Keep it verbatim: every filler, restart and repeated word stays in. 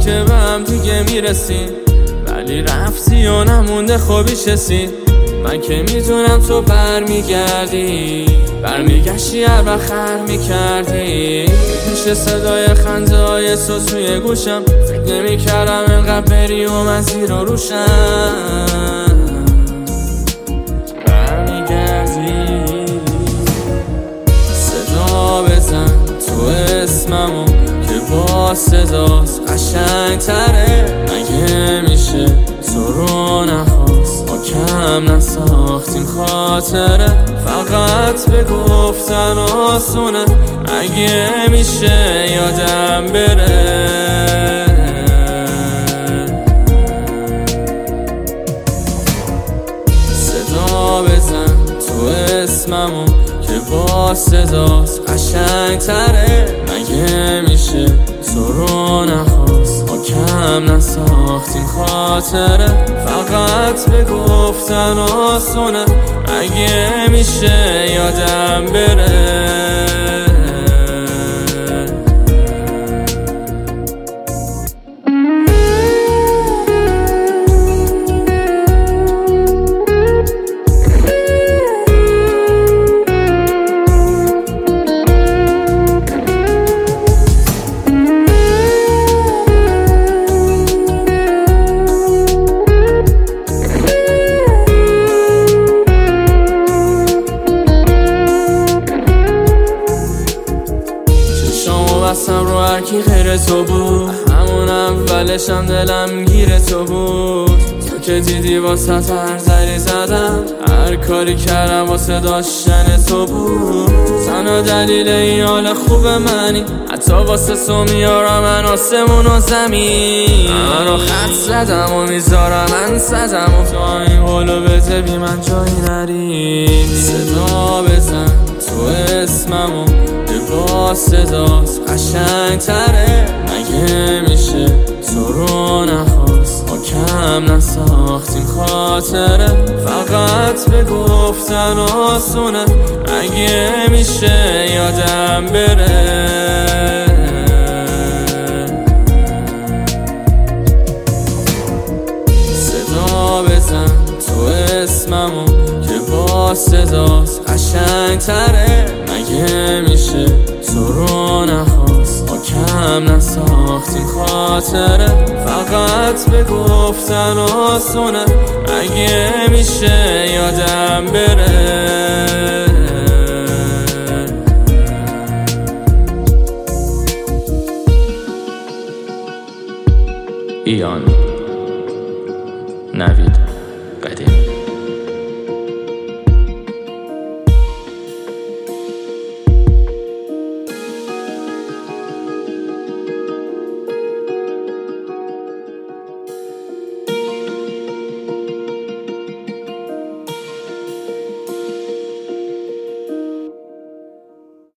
که به هم دیگه میرسیم، ولی رفتی و نمونده خوبی شسی. من که میدونم تو بر میگردی، برمیگشتی هر وقت خر میکردی. میشه صدای خنده های تو توی گوشم، فکر نمیکردم انقدر بری و من زیر و روشم. برمیگردی صدا بزن تو اسممو که با صداست قشنگ تره. مگه میشه تو رو نخواست ما کم نساختیم خاطره. فقط به گفتن آسونه، مگه میشه یادم بره. صدا بزن تو اسممو که با صداست قشنگ تره. مگه میشه تو رو نخواست ما کم نساختیم خاطره. فقط به گفتن آسونه، مگه میشه یادم بره. بستم رو هرکی غیر تو بود، همون اولشم دلم گیر تو بود. تو که دیدی واسه هر زری زدم، هر کاری کردم واسه داشتن تو بود. تنها دلیل این حال خوب منی، حتی واسه تو میارم من آسمون و زمین. من رو خط زدم و میذارم من صدم و تو این حالو بده بی من جایی نری. صدا بزن تو اسممو که با صداست قشنگ تره. مگه میشه تو رو نخواست ما کم نساختیم خاطره. فقط به گفتن آسونه، مگه میشه یادم بره. صدا بزن تو اسممو که با صداست قشنگ تره. مگه میشه تو رو نخواست ما کم نساختیم خاطره. فقط به گفتن آسونه، مگه میشه یادم بره. ایان نوید